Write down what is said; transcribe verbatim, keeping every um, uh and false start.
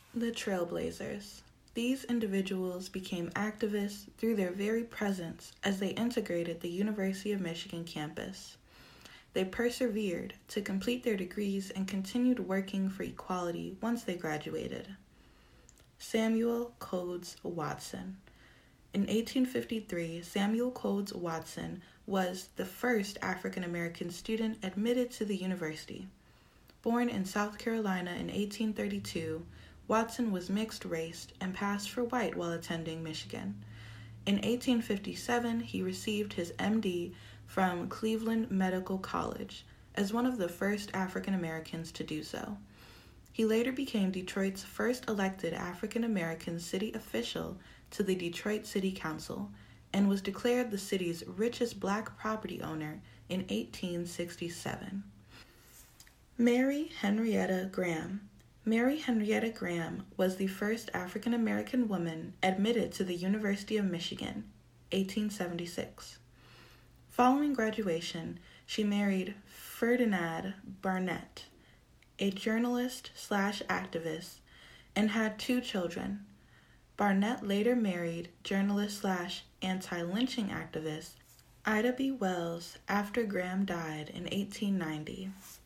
The Trailblazers. These individuals became activists through their very presence as they integrated the University of Michigan campus. They persevered to complete their degrees and continued working for equality once they graduated. Samuel Coates Watson. In eighteen fifty-three, Samuel Coates Watson was the first African American student admitted to the university. Born in South Carolina in eighteen thirty-two, Watson was mixed-race and passed for white while attending Michigan. In eighteen fifty-seven, he received his M D from Cleveland Medical College as one of the first African Americans to do so. He later became Detroit's first elected African American city official to the Detroit City Council and was declared the city's richest black property owner in eighteen sixty-seven. Mary Henrietta Graham. Mary Henrietta Graham was the first African American woman admitted to the University of Michigan, eighteen seventy-six. Following graduation, she married Ferdinand Barnett, a journalist slash activist, and had two children. Barnett later married journalist slash anti-lynching activist Ida B. Wells after Graham died in eighteen ninety.